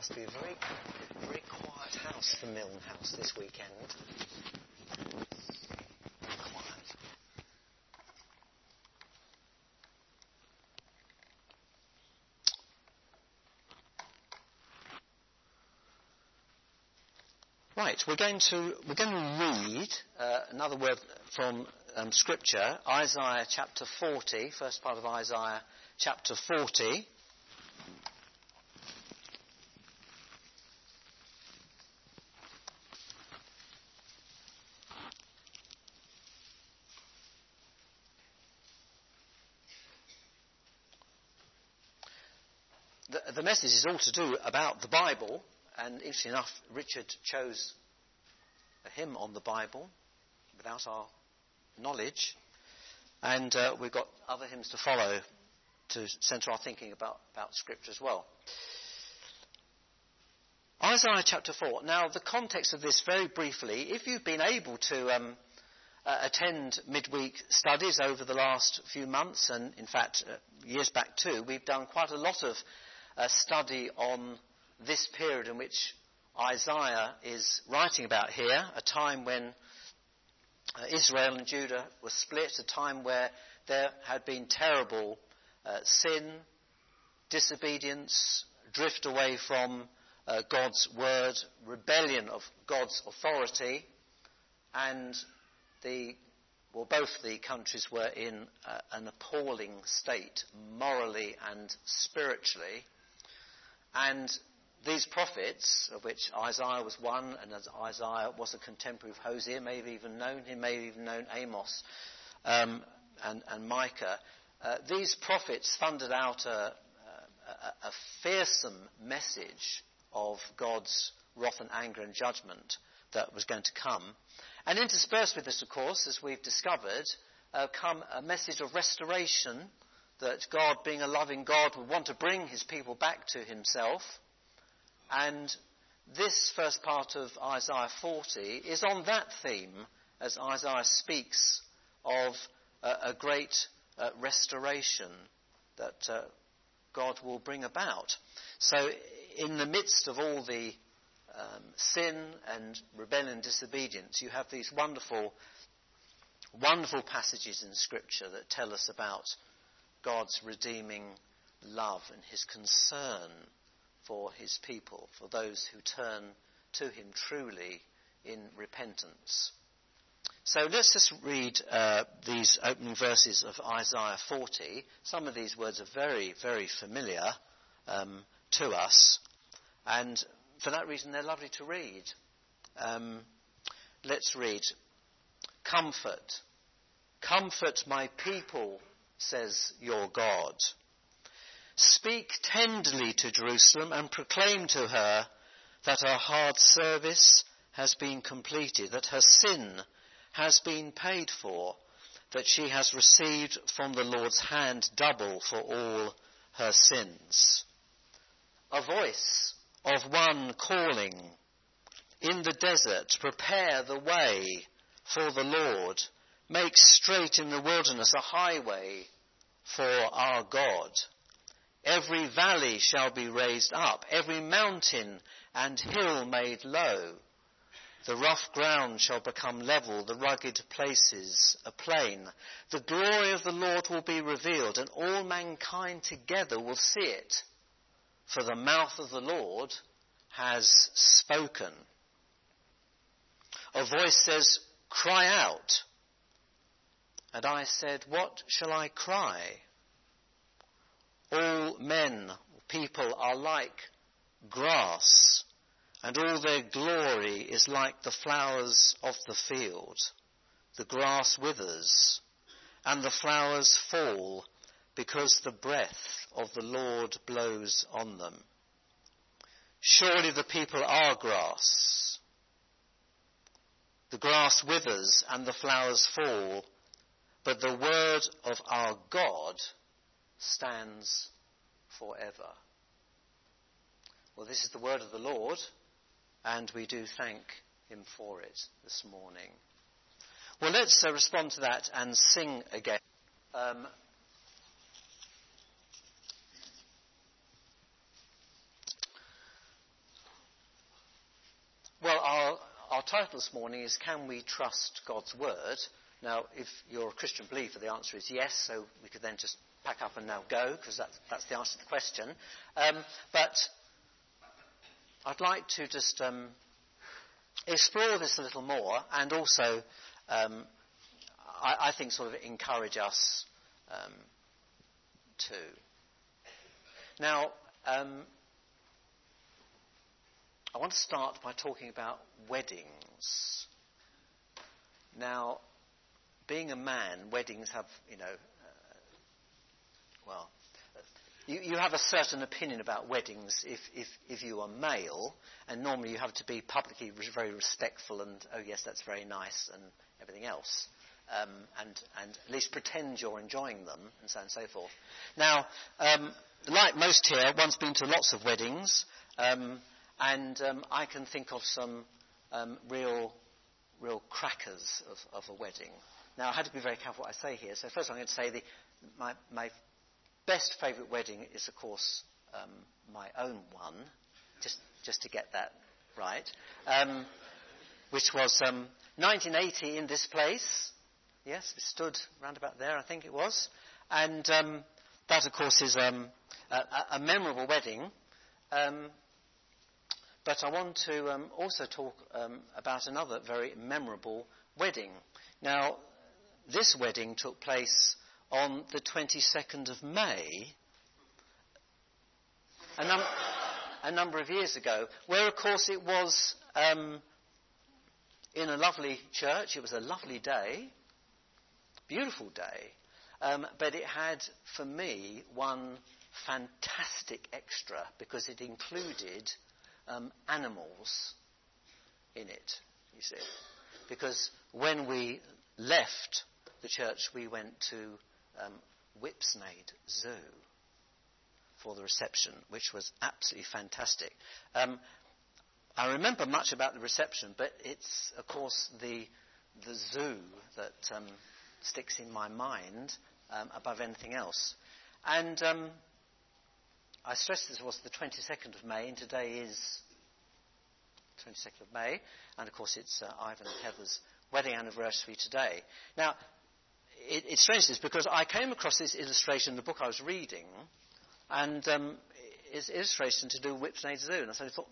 Must be a very, very quiet house, the Milne House, this weekend. Very quiet. Right, we're going to read another word from Scripture, Isaiah chapter 40, first part of Isaiah chapter 40. The message is all to do about the Bible, and interestingly enough, Richard chose a hymn on the Bible without our knowledge, and we've got other hymns to follow to centre our thinking about Scripture as well. Isaiah chapter 4. Now, the context of this, very briefly, if you've been able to attend midweek studies over the last few months, and in fact years back too, we've done quite a lot of study on this period in which Isaiah is writing about here, a time when Israel and Judah were split, a time where there had been terrible sin, disobedience, drift away from God's word, rebellion of God's authority, and both the countries were in an appalling state, morally and spiritually. And these prophets, of which Isaiah was one, and as Isaiah was a contemporary of Hosea, may have even known Amos and Micah, these prophets thundered out a fearsome message of God's wrath and anger and judgment that was going to come. And interspersed with this, of course, as we've discovered, come a message of restoration, that God, being a loving God, would want to bring his people back to himself. And this first part of Isaiah 40 is on that theme, as Isaiah speaks of a great restoration that God will bring about. So in the midst of all the sin and rebellion and disobedience, you have these wonderful, wonderful passages in Scripture that tell us about God's redeeming love and his concern for his people, for those who turn to him truly in repentance. So let's just read these opening verses of Isaiah 40. Some of these words are very, very familiar to us, and for that reason they're lovely to read. Let's read. Comfort. Comfort my people, says your God. Speak tenderly to Jerusalem and proclaim to her that her hard service has been completed, that her sin has been paid for, that she has received from the Lord's hand double for all her sins. A voice of one calling, in the desert, prepare the way for the Lord, make straight in the wilderness a highway for our God. Every valley shall be raised up, every mountain and hill made low. The rough ground shall become level, the rugged places a plain. The glory of the Lord will be revealed, and all mankind together will see it. For the mouth of the Lord has spoken. A voice says, cry out. And I said, what shall I cry? All men, people are like grass, and all their glory is like the flowers of the field. The grass withers, and the flowers fall, because the breath of the Lord blows on them. Surely the people are grass. The grass withers and the flowers fall, but the word of our God stands forever. Well, this is the word of the Lord, and we do thank him for it this morning. Well, let's respond to that and sing again. our title this morning is Can We Trust God's Word? Now, if you're a Christian believer, the answer is yes, so we could then just pack up and now go, because that's the answer to the question. But I'd like to just explore this a little more, and also, I think, sort of encourage us too. Now, I want to start by talking about weddings. Now, being a man, weddings have, you have a certain opinion about weddings if you are male, and normally you have to be publicly very respectful and, oh yes, that's very nice and everything else, and at least pretend you're enjoying them, and so on and so forth. Now, like most here, one's been to lots of weddings, and I can think of some real crackers of a wedding. Now, I had to be very careful what I say here. So first I'm going to say my best favourite wedding is, of course, my own one, just to get that right, which was 1980 in this place. Yes, we stood round about there, I think it was. And that, of course, is a memorable wedding. But I want to also talk about another very memorable wedding. Now, this wedding took place on the 22nd of May, a number of years ago, where, of course, it was in a lovely church. It was a lovely day, beautiful day, but it had, for me, one fantastic extra, because it included animals in it, you see. Because when we left the church, we went to Whipsnade Zoo for the reception, which was absolutely fantastic. I remember much about the reception, but it's, of course, the zoo that sticks in my mind above anything else. And I stress this was the 22nd of May, and today is 22nd of May, and of course it's Ivan and Heather's wedding anniversary today. Now, it's strange this, because I came across this illustration in the book I was reading, and it's an illustration to do with Whipsnade Zoo, and I thought,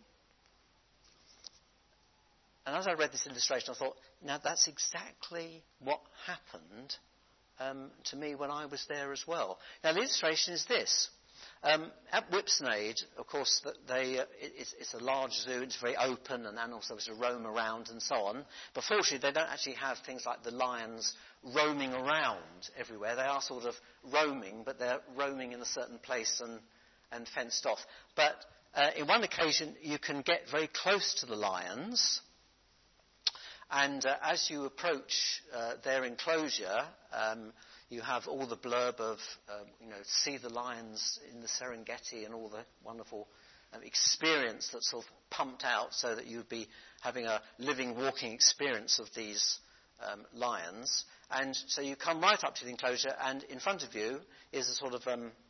and as I read this illustration, I thought, now that's exactly what happened to me when I was there as well. Now, the illustration is this. At Whipsnade, of course, it's a large zoo, it's very open, and animals obviously roam around and so on. But fortunately, they don't actually have things like the lions roaming around everywhere. They are sort of roaming, but they're roaming in a certain place and fenced off. But in one occasion, you can get very close to the lions, and as you approach their enclosure, you have all the blurb of, see the lions in the Serengeti and all the wonderful experience that's sort of pumped out so that you'd be having a living, walking experience of these lions. And so you come right up to the enclosure, and in front of you is a sort of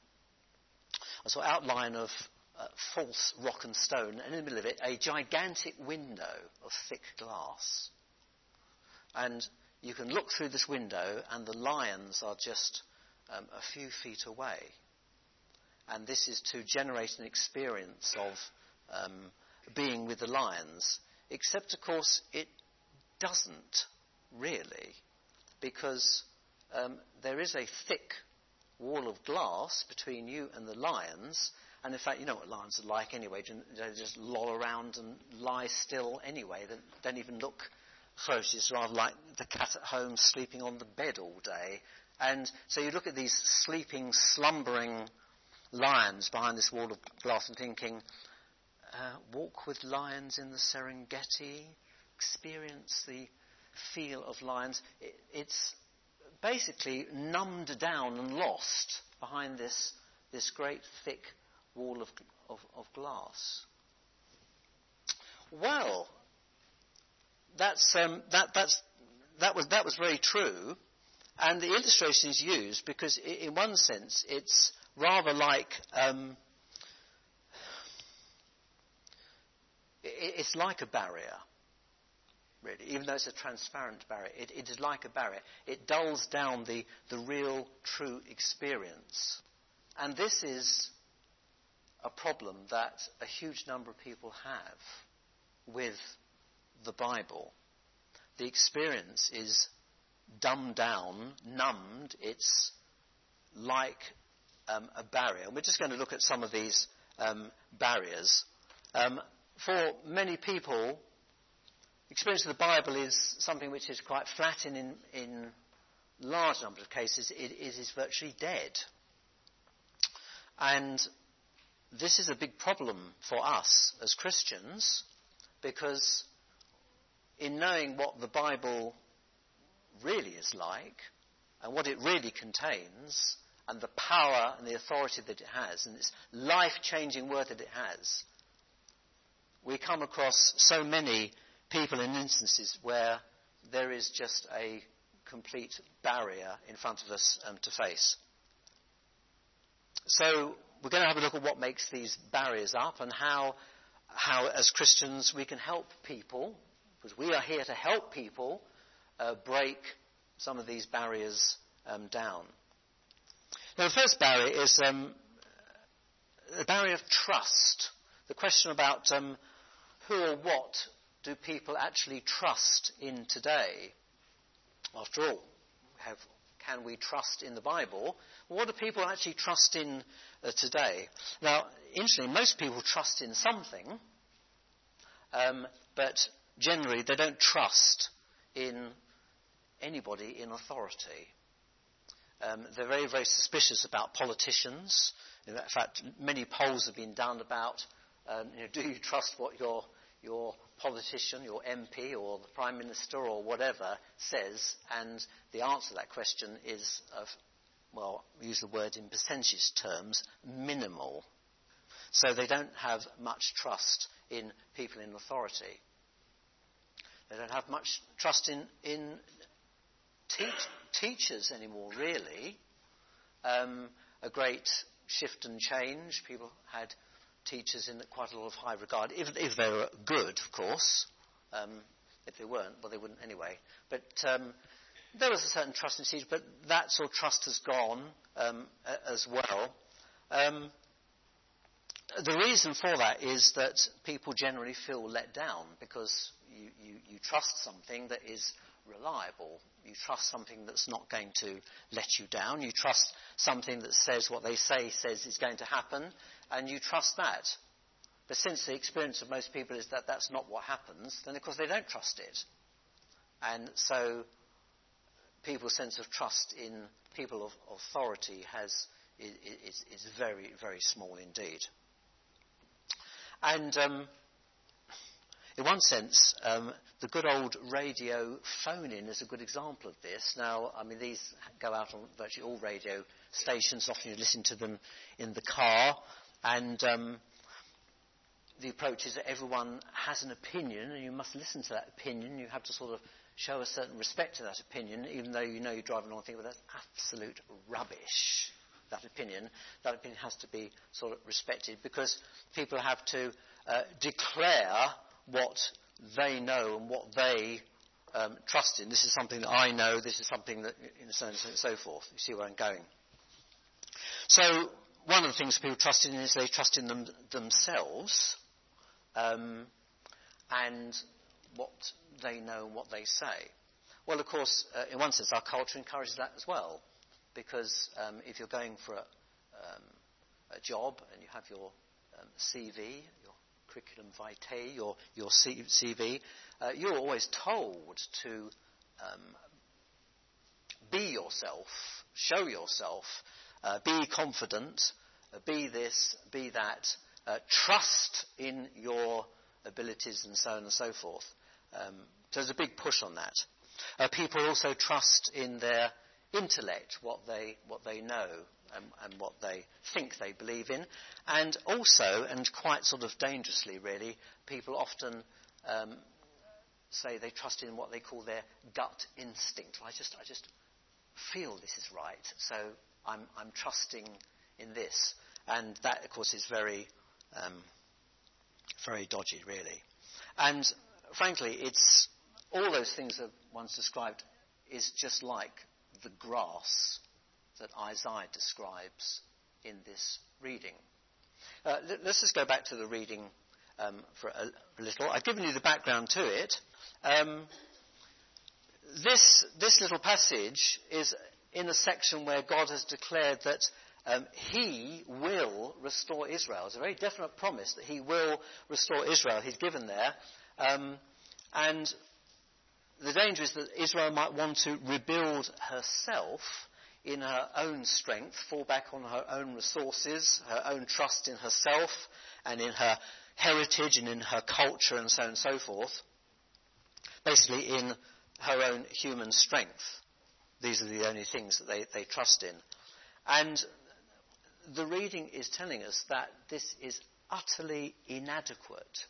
outline of false rock and stone, and in the middle of it, a gigantic window of thick glass. And you can look through this window, and the lions are just a few feet away. And this is to generate an experience of being with the lions. Except, of course, it doesn't really, because there is a thick wall of glass between you and the lions. And in fact, you know what lions are like anyway. They just loll around and lie still anyway. They don't even look ferocious. It's rather like the cat at home sleeping on the bed all day. And so you look at these sleeping, slumbering lions behind this wall of glass and thinking, walk with lions in the Serengeti, experience the feel of lions. It's basically numbed down and lost behind this great thick wall of glass. Well, that was very true, and the illustration is used because, in one sense, it's rather like it's like a barrier. really. Even though it's a transparent barrier, it is like a barrier. It dulls down the real, true experience. And this is a problem that a huge number of people have with the Bible. The experience is dumbed down, numbed. It's like a barrier. And we're just going to look at some of these barriers. For many people, experience of the Bible is something which is quite flat, in large number of cases it is virtually dead. And this is a big problem for us as Christians, because in knowing what the Bible really is like and what it really contains and the power and the authority that it has and its life-changing word that it has, we come across so many people and instances where there is just a complete barrier in front of us to face. So we're going to have a look at what makes these barriers up and how as Christians we can help people, because we are here to help people break some of these barriers down. Now, the first barrier is the barrier of trust. The question about who or what do people actually trust in today? After all, can we trust in the Bible? What do people actually trust in today? Now, interestingly, most people trust in something, but generally they don't trust in anybody in authority. They're very, very suspicious about politicians. In fact, many polls have been done about, do you trust what your politician, your MP or the Prime Minister or whatever says? And the answer to that question is, we use the word in percentage terms, minimal. So they don't have much trust in people in authority. They don't have much trust in teachers anymore, really. A great shift and change. People had teachers in quite a lot of high regard, if they were good, of course. If they weren't, well, they wouldn't anyway. But there was a certain trust in teachers, but that sort of trust has gone as well. The reason for that is that people generally feel let down because you trust something that is reliable. You trust something that's not going to let you down. You trust something that says what they says is going to happen, and you trust that. But since the experience of most people is that that's not what happens, then of course they don't trust it. And so people's sense of trust in people of authority is very, very small indeed. And in one sense, the good old radio phone-in is a good example of this. Now, I mean, these go out on virtually all radio stations. Often you listen to them in the car. And the approach is that everyone has an opinion, and you must listen to that opinion. You have to sort of show a certain respect to that opinion, even though you know you're driving along and think, well, that's absolute rubbish, that opinion. That opinion has to be sort of respected, because people have to declare what they know and what they trust in. This is something that I know, this is something that, so on and so forth. You see where I'm going. So one of the things people trust in is they trust in themselves and what they know and what they say. Well, of course, in one sense, our culture encourages that as well, because if you're going for a job and you have your CV, your curriculum vitae, your CV, you're always told to be yourself, show yourself, be confident, be this, be that, trust in your abilities and so on and so forth. So there's a big push on that. People also trust in their intellect, what they know and what they think they believe in. And also, and quite sort of dangerously really, people often say they trust in what they call their gut instinct. I just feel this is right, so I'm trusting in this. And that, of course, is very, very dodgy, really. And frankly, it's all those things that once described is just like the grass that Isaiah describes in this reading. Let's just go back to the reading for a little. I've given you the background to it. This little passage is in a section where God has declared that he will restore Israel. It's a very definite promise that he will restore Israel. He's given there. And the danger is that Israel might want to rebuild herself in her own strength, fall back on her own resources, her own trust in herself and in her heritage and in her culture and so on and so forth. Basically in her own human strength. These are the only things that they trust in. And the reading is telling us that this is utterly inadequate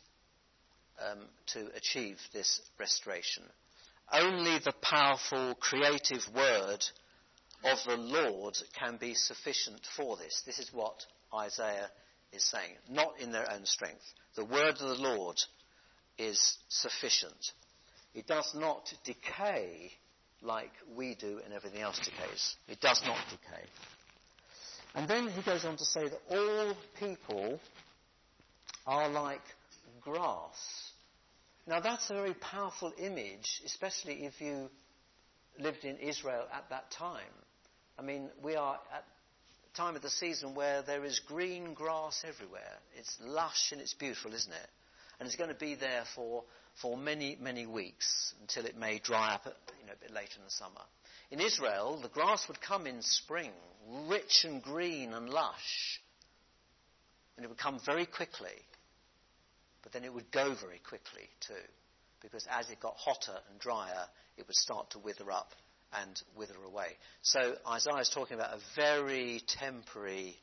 to achieve this restoration. Only the powerful, creative word of the Lord can be sufficient for this. This is what Isaiah is saying. Not in their own strength. The word of the Lord is sufficient. It does not decay like we do and everything else decays. It does not decay. And then he goes on to say that all people are like grass. Now that's a very powerful image, especially if you lived in Israel at that time. I mean, we are at a time of the season where there is green grass everywhere. It's lush and it's beautiful, isn't it? And it's going to be there for many, many weeks until it may dry up a bit later in the summer. In Israel, the grass would come in spring, rich and green and lush. And it would come very quickly. But then it would go very quickly too. Because as it got hotter and drier, it would start to wither up and wither away. So Isaiah is talking about a very temporary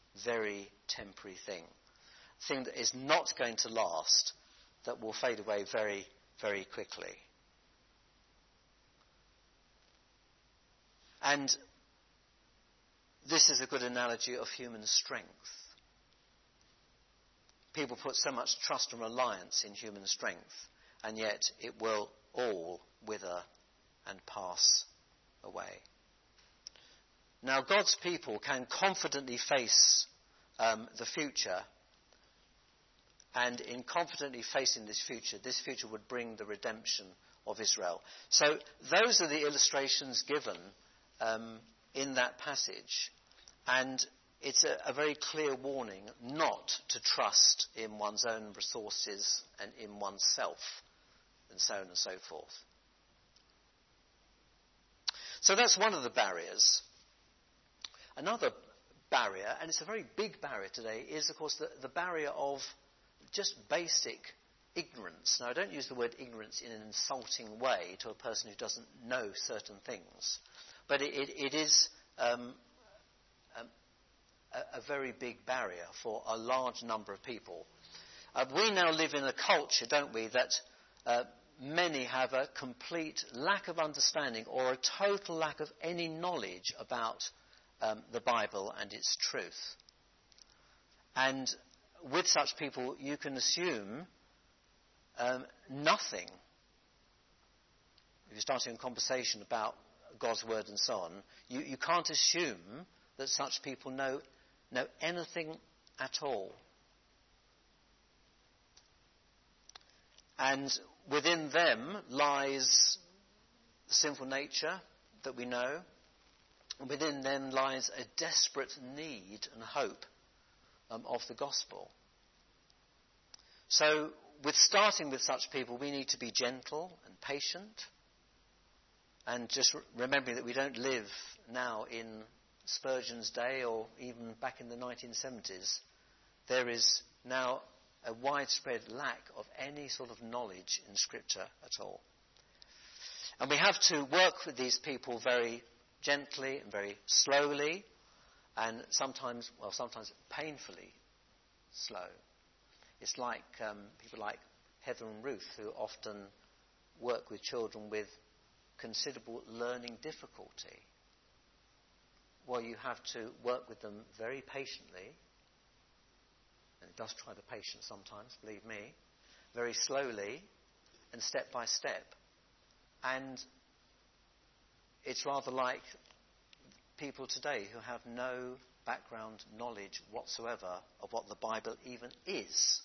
thing. A thing that is not going to last, that will fade away very, very quickly. And this is a good analogy of human strength. People put so much trust and reliance in human strength, and yet it will all wither and pass away. Now, God's people can confidently face the future, and in confidently facing this future would bring the redemption of Israel. So those are the illustrations given in that passage, and it's a very clear warning not to trust in one's own resources and in oneself, and so on and so forth. So that's one of the barriers. Another barrier, and it's a very big barrier today, is of course the barrier of just basic ignorance. Now I don't use the word ignorance in an insulting way to a person who doesn't know certain things, but it is a very big barrier for a large number of people. We now live in a culture, don't we, that many have a complete lack of understanding or a total lack of any knowledge about the Bible and its truth. And with such people, you can assume nothing. If you're starting a conversation about God's word and so on, you can't assume that such people know anything at all. And within them lies the sinful nature that we know. And within them lies a desperate need and hope of the gospel. So, starting with such people, we need to be gentle and patient. And just remembering that we don't live now in Spurgeon's day or even back in the 1970s. There is now a widespread lack of any sort of knowledge in Scripture at all. And we have to work with these people very gently and very slowly, and sometimes painfully slow. It's like people like Heather and Ruth, who often work with children with considerable learning difficulty. Well, you have to work with them very patiently, and it does try the patience sometimes, believe me, very slowly and step by step, And it's rather like people today who have no background knowledge whatsoever of what the Bible even is.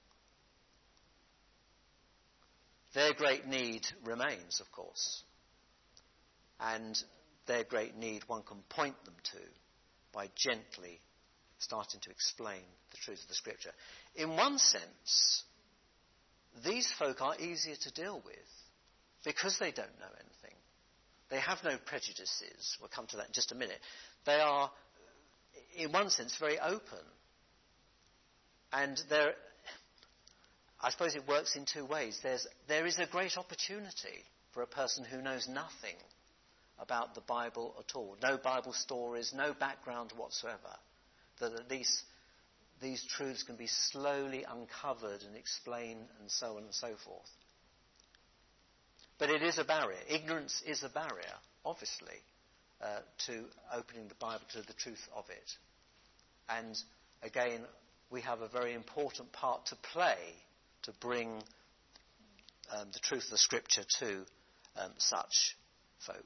Their great need remains, of course. And their great need one can point them to by gently starting to explain the truth of the Scripture. In one sense, these folk are easier to deal with because they don't know anything. They have no prejudices. We'll come to that in just a minute. They are, in one sense, very open. And I suppose it works in two ways. There is a great opportunity for a person who knows nothing about the Bible at all, no Bible stories, no background whatsoever, that at least these truths can be slowly uncovered and explained and so on and so forth. But it is a barrier. Ignorance is a barrier, obviously, to opening the Bible to the truth of it. And again, we have a very important part to play to bring the truth of the Scripture to such folk.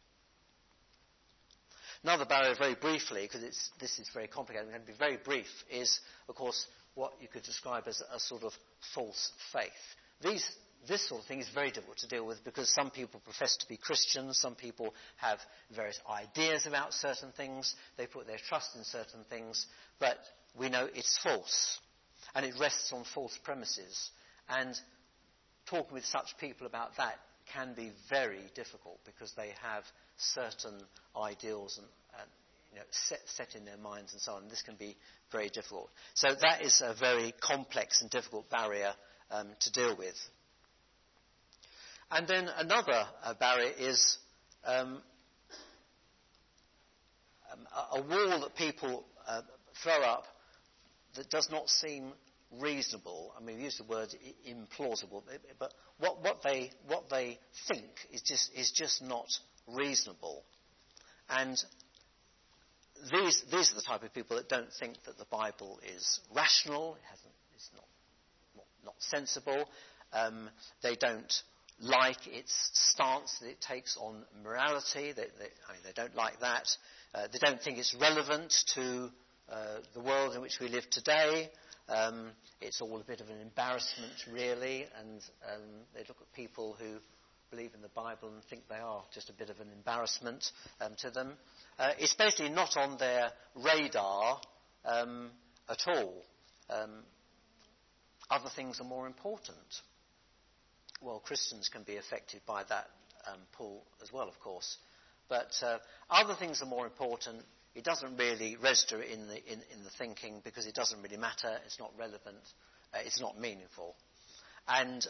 Another barrier, very briefly, because this is very complicated, I'm going to be very brief, is, of course, what you could describe as a sort of false faith. This sort of thing is very difficult to deal with because some people profess to be Christians, some people have various ideas about certain things, they put their trust in certain things, but we know it's false, and it rests on false premises. And talking with such people about that can be very difficult because they have certain ideals and set in their minds and so on. This can be very difficult. So that is a very complex and difficult barrier to deal with. And then another barrier is a wall that people throw up that does not seem reasonable. I mean, we use the word implausible, but what they think is just not reasonable. And these are the type of people that don't think that the Bible is rational. It's not sensible. They don't like its stance that it takes on morality. They don't like that. They don't think it's relevant to the world in which we live today. It's all a bit of an embarrassment, really, and they look at people who believe in the Bible and think they are just a bit of an embarrassment to them. It's basically not on their radar at all. Other things are more important. Well, Christians can be affected by that pull as well, of course. But other things are more important. It doesn't really register in the thinking because it doesn't really matter. It's not relevant. It's not meaningful. And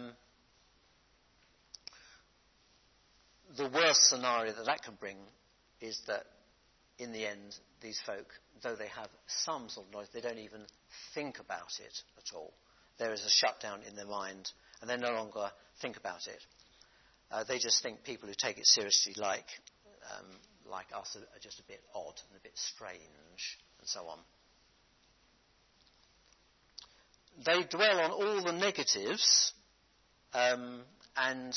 the worst scenario that can bring is that in the end, these folk, though they have some sort of knowledge, they don't even think about it at all. There is a shutdown in their mind, and they no longer think about it. They just think people who take it seriously, like us, are just a bit odd and a bit strange, and so on. They dwell on all the negatives and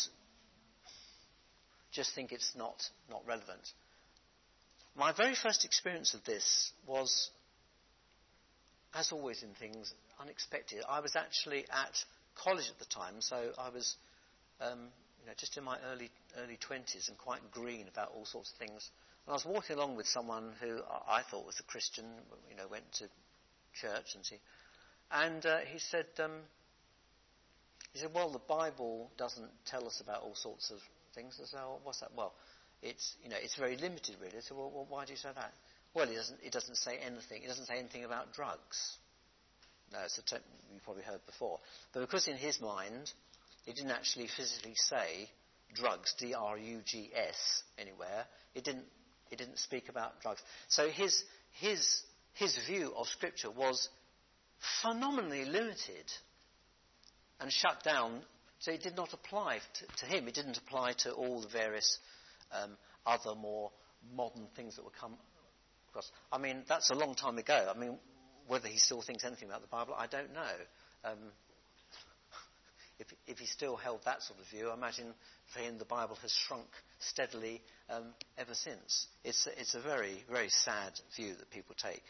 just think it's not relevant. My very first experience of this was, as always in things, unexpected. I was actually at college at the time, so I was just in my early 20s and quite green about all sorts of things. And I was walking along with someone who I thought was a Christian, went to church and he said, well, the Bible doesn't tell us about all sorts of things. I said, oh, what's that? Well, it's very limited, really. I said, well, why do you say that? Well, it doesn't say anything. It doesn't say anything about drugs. No, it's a term you probably heard before. But because in his mind, it didn't actually physically say drugs, D-R-U-G-S, anywhere. It didn't speak about drugs. So his view of Scripture was phenomenally limited and shut down. So it did not apply to him. It didn't apply to all the various other more modern things that would come across. I mean, that's a long time ago. I mean, whether he still thinks anything about the Bible, I don't know. If if he still held that sort of view, I imagine for him the Bible has shrunk steadily ever since. It's a very, very sad view that people take.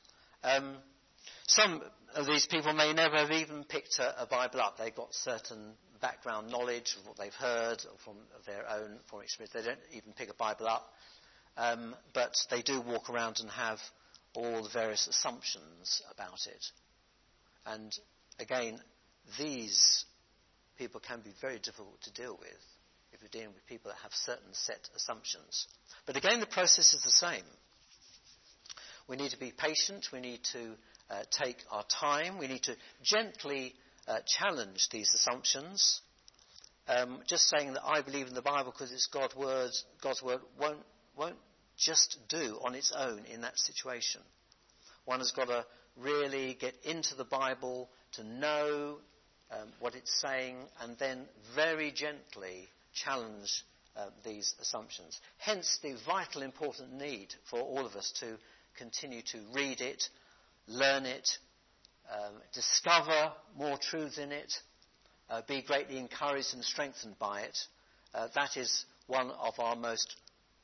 Some of these people may never have even picked a Bible up. They've got certain background knowledge of what they've heard from their own experience. They don't even pick a Bible up, but they do walk around and have all the various assumptions about it. And again, these people can be very difficult to deal with if you're dealing with people that have certain set assumptions. But again, the process is the same. We need to be patient. We need to take our time. We need to gently challenge these assumptions. Just saying that I believe in the Bible because it's God's word won't just do on its own in that situation. One has got to really get into the Bible to know what it's saying, and then very gently challenge these assumptions. Hence the vital important need for all of us to continue to read it, learn it, discover more truth in it, be greatly encouraged and strengthened by it. That is one of our most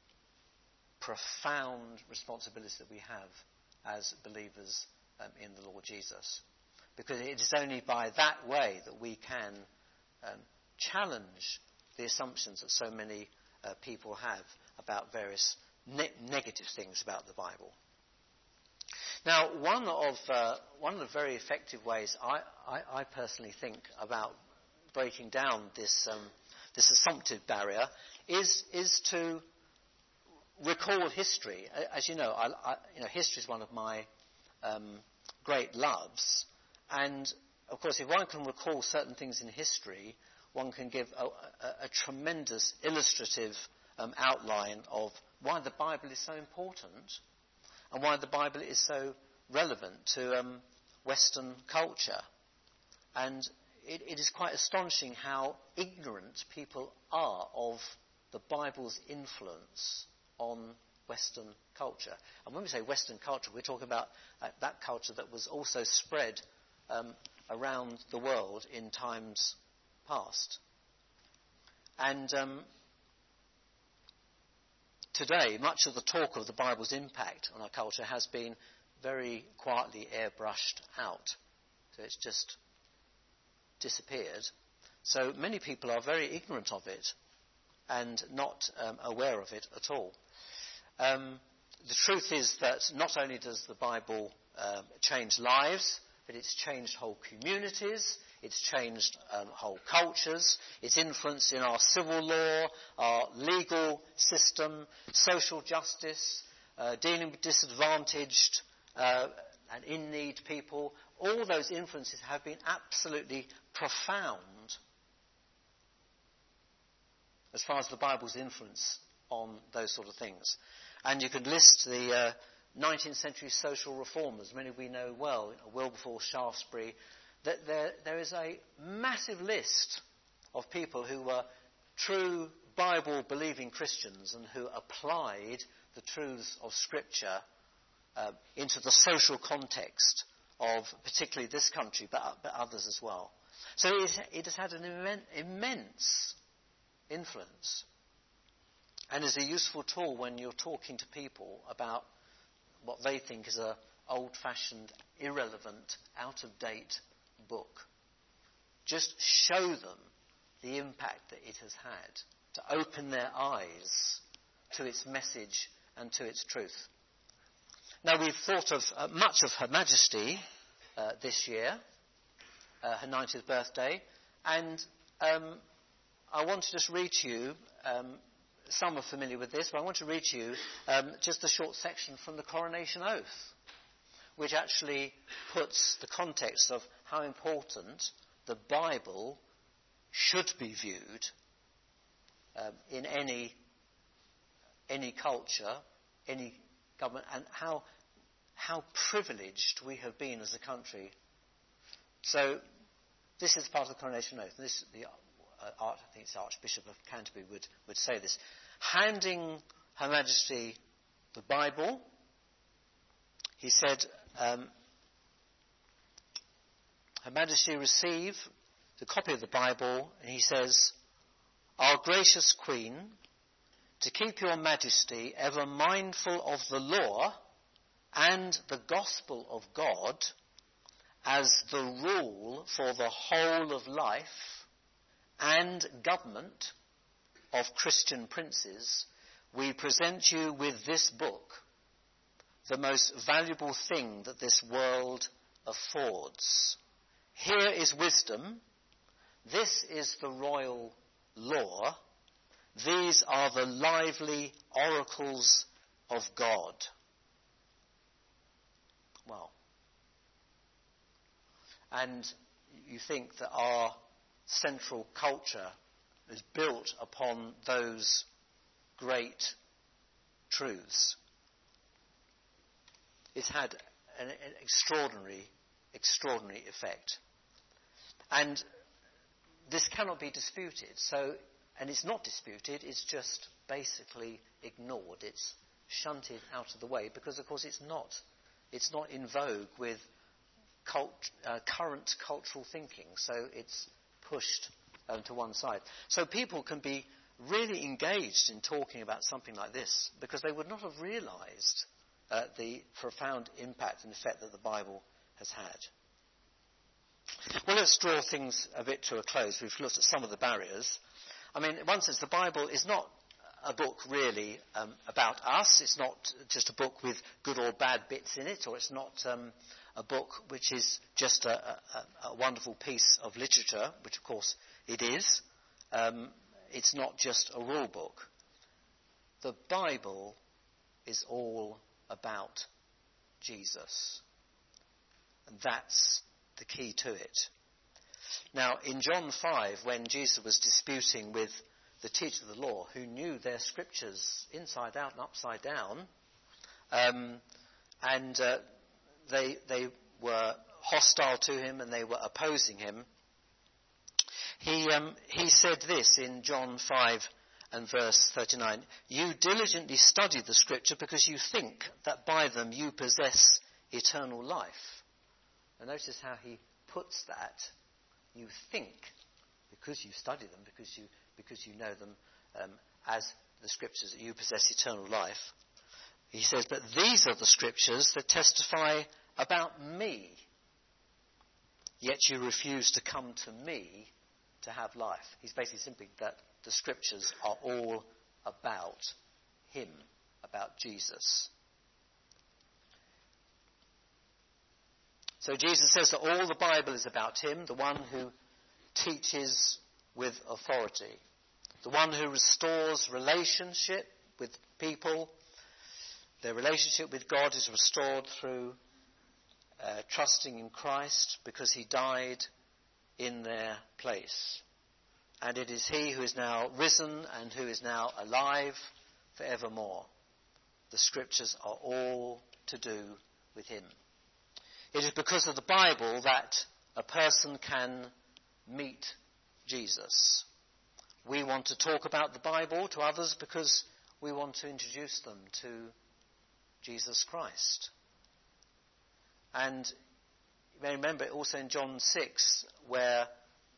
profound responsibilities that we have as believers in the Lord Jesus. Because it is only by that way that we can challenge the assumptions that so many people have about various negative things about the Bible. Now, one of the very effective ways I personally think about breaking down this assumptive barrier is to recall history. As you know, history is one of my great loves, and of course, if one can recall certain things in history, one can give a tremendous illustrative outline of why the Bible is so important and why the Bible is so relevant to Western culture. And it is quite astonishing how ignorant people are of the Bible's influence on Western culture. And when we say Western culture, we're talking about that culture that was also spread around the world in times past. And today, much of the talk of the Bible's impact on our culture has been very quietly airbrushed out. So it's just disappeared. So many people are very ignorant of it and not aware of it at all. The truth is that not only does the Bible change lives, but it's changed whole communities, it's changed whole cultures, it's influenced in our civil law, our legal system, social justice, dealing with disadvantaged and in-need people. All those influences have been absolutely profound as far as the Bible's influence on those sort of things. And you could list the 19th century social reformers, many we know well, Wilberforce, Shaftesbury, that there is a massive list of people who were true Bible-believing Christians and who applied the truths of Scripture into the social context of particularly this country, but others as well. So it has had an immense influence, and is a useful tool when you're talking to people about what they think is an old-fashioned, irrelevant, out-of-date book. Just show them the impact that it has had to open their eyes to its message and to its truth. Now, we've thought of much of Her Majesty this year, her 90th birthday, and I want to just read to you, some are familiar with this, but I want to read to you just a short section from the Coronation Oath, which actually puts the context of how important the Bible should be viewed in any culture, any government, and how privileged we have been as a country. So this is part of the Coronation Oath. I think it's the Archbishop of Canterbury would say this. Handing Her Majesty the Bible, he said, Her Majesty receive the copy of the Bible, and he says, "Our gracious Queen, to keep your majesty ever mindful of the law and the gospel of God as the rule for the whole of life and government of Christian princes, we present you with this book, the most valuable thing that this world affords. Here is wisdom. This is the royal law. These are the lively oracles of God." Well, and you think that our central culture is built upon those great truths. It's had an extraordinary effect. And this cannot be disputed. And it's not disputed, it's just basically ignored. It's shunted out of the way because, of course, it's not in vogue with current cultural thinking. So it's pushed to one side. So people can be really engaged in talking about something like this because they would not have realised the profound impact and effect that the Bible has had. Well, let's draw things a bit to a close. We've looked at some of the barriers. I mean, in one sense, the Bible is not a book really about us. It's not just a book with good or bad bits in it, or it's not a book which is just a wonderful piece of literature, which of course it is. It's not just a rule book. The Bible is all about Jesus. And that's the key to it. Now, in John 5, when Jesus was disputing with the teacher of the law, who knew their scriptures inside out and upside down, they were hostile to him and they were opposing him, he said this in John 5 and verse 39, "You diligently study the scripture because you think that by them you possess eternal life." And notice how he puts that. You think, because you study them, because you know them as the scriptures, that you possess eternal life. He says, "But these are the scriptures that testify about me. Yet you refuse to come to me to have life." He's basically simply that the scriptures are all about him, about Jesus. So Jesus says that all the Bible is about him, the one who teaches with authority, the one who restores relationship with people. Their relationship with God is restored through trusting in Christ because he died in their place. And it is he who is now risen and who is now alive forevermore. The scriptures are all to do with him. It is because of the Bible that a person can meet Jesus. We want to talk about the Bible to others because we want to introduce them to Jesus Christ. And you may remember also in John 6, where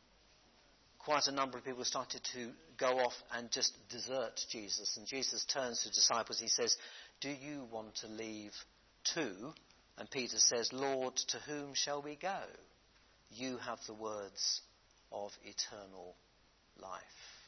quite a number of people started to go off and just desert Jesus. And Jesus turns to the disciples, he says, "Do you want to leave too?" And Peter says, "Lord, to whom shall we go? You have the words of eternal life."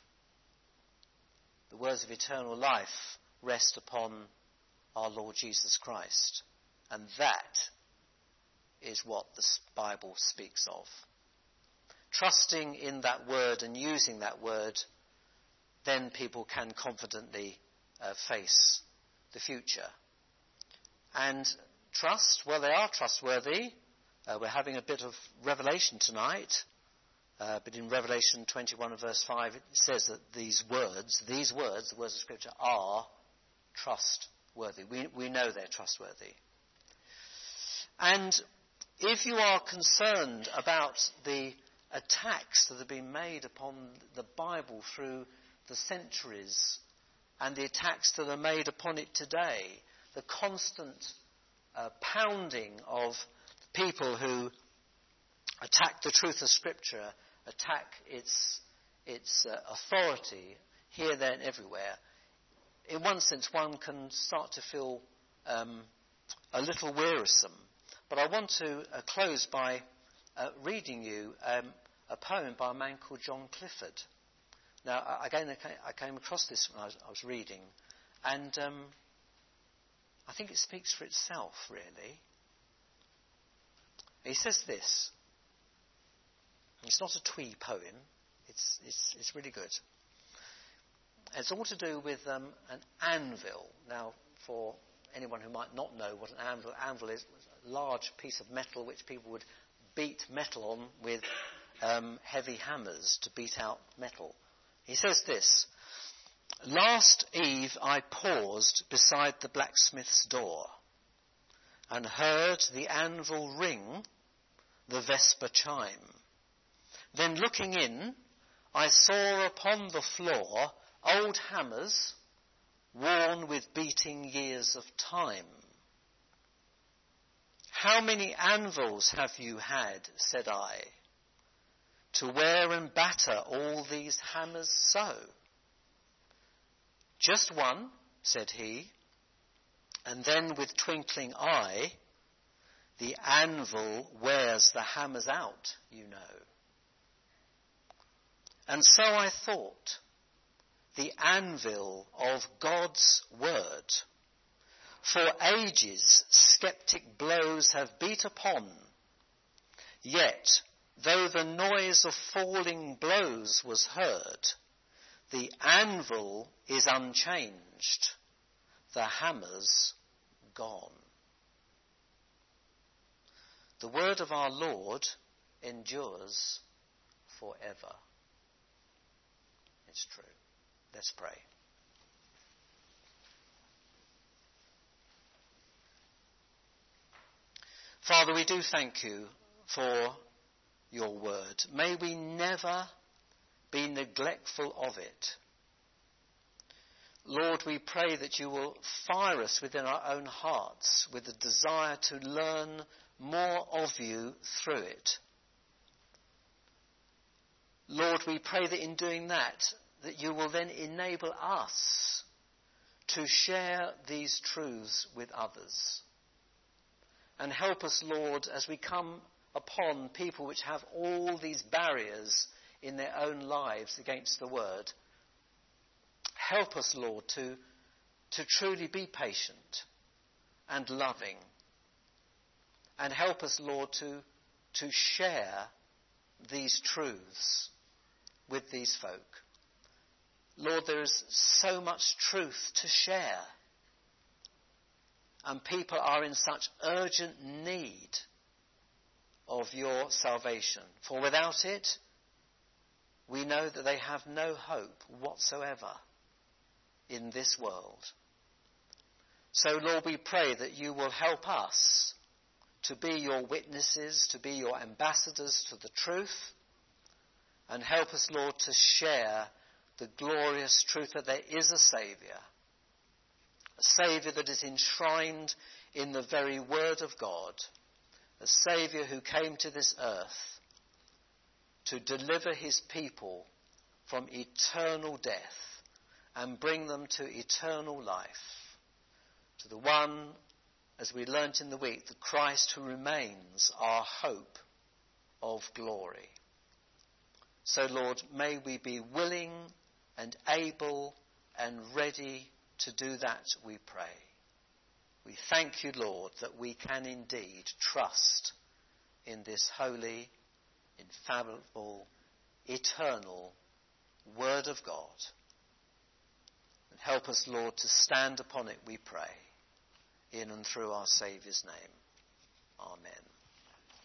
The words of eternal life rest upon our Lord Jesus Christ. And that is what the Bible speaks of. Trusting in that word and using that word, then people can confidently face the future. And trust, well, they are trustworthy. We're having a bit of revelation tonight. But in Revelation 21 and verse 5, it says that these words, the words of Scripture, are trustworthy. We know they're trustworthy. And if you are concerned about the attacks that have been made upon the Bible through the centuries and the attacks that are made upon it today, the constant pounding of people who attack the truth of Scripture attack its authority here, there and everywhere, in one sense one can start to feel a little wearisome. But I want to close by reading you a poem by a man called John Clifford. Now, again, I came across this when I was reading, and I think it speaks for itself, really. He says this. It's not a twee poem. It's really good. It's all to do with an anvil. Now, for anyone who might not know what an anvil is a large piece of metal which people would beat metal on with heavy hammers to beat out metal. He says this: "Last eve I paused beside the blacksmith's door and heard the anvil ring the vesper chime. Then looking in, I saw upon the floor old hammers worn with beating years of time. 'How many anvils have you had,' said I, 'to wear and batter all these hammers so?' 'Just one,' said he, and then with twinkling eye, 'The anvil wears the hammers out, you know.' And so I thought, the anvil of God's word. For ages sceptic blows have beat upon, yet though the noise of falling blows was heard, the anvil is unchanged, the hammer's gone." The word of our Lord endures forever. It's true. Let's pray. Father, we do thank you for your word. May we never be neglectful of it. Lord, we pray that you will fire us within our own hearts with the desire to learn more of you through it. Lord, we pray that in doing that you will then enable us to share these truths with others. And help us, Lord, as we come upon people which have all these barriers in their own lives against the word. Help us, Lord, to truly be patient and loving. And help us, Lord, to share these truths with these folk. Lord, there is so much truth to share. And people are in such urgent need of your salvation. For without it, we know that they have no hope whatsoever in this world. So, Lord, we pray that you will help us to be your witnesses, to be your ambassadors to the truth, and help us, Lord, to share the glorious truth that there is a Saviour that is enshrined in the very Word of God, a Saviour who came to this earth to deliver his people from eternal death and bring them to eternal life, to the one, as we learnt in the week, the Christ who remains our hope of glory. So, Lord, may we be willing and able and ready to do that, we pray. We thank you, Lord, that we can indeed trust in this holy, infallible, eternal Word of God. And help us, Lord, to stand upon it, we pray, in and through our Saviour's name. Amen.